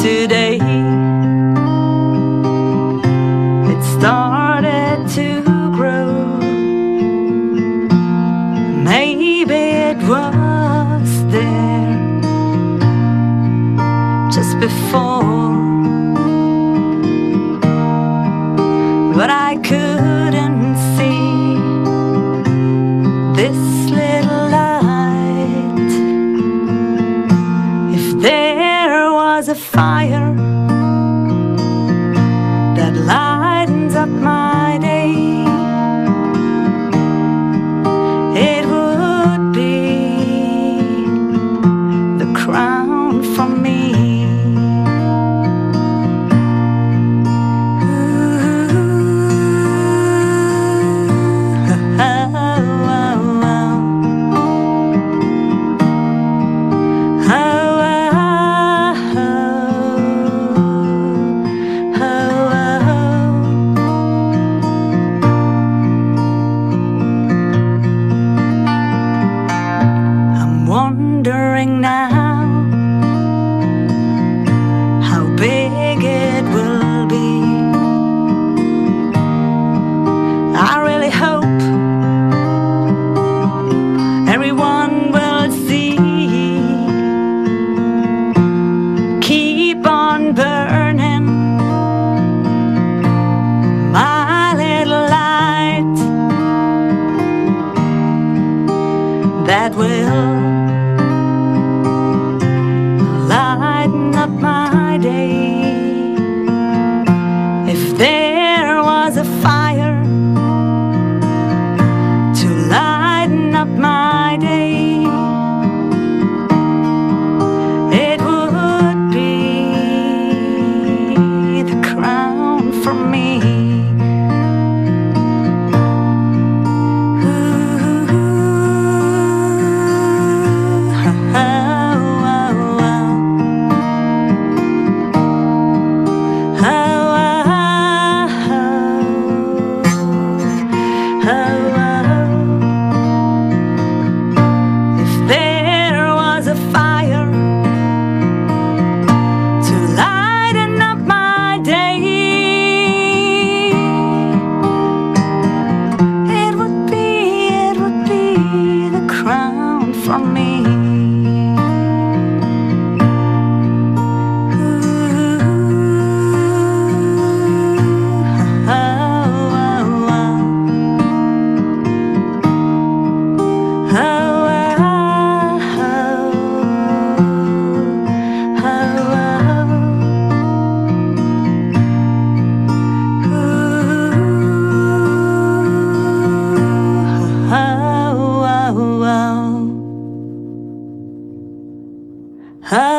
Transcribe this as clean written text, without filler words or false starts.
today. It started to grow. Maybe it was there just before, but I couldn't see this little light. If there was a fire that lightens up my day, it would be the crown for me. Wondering now how big it will be. I really hope everyone will see. Keep on burning my little light that will lighten up my day. If there was a fire to lighten up my day, it would be the crown for me. For me. Oh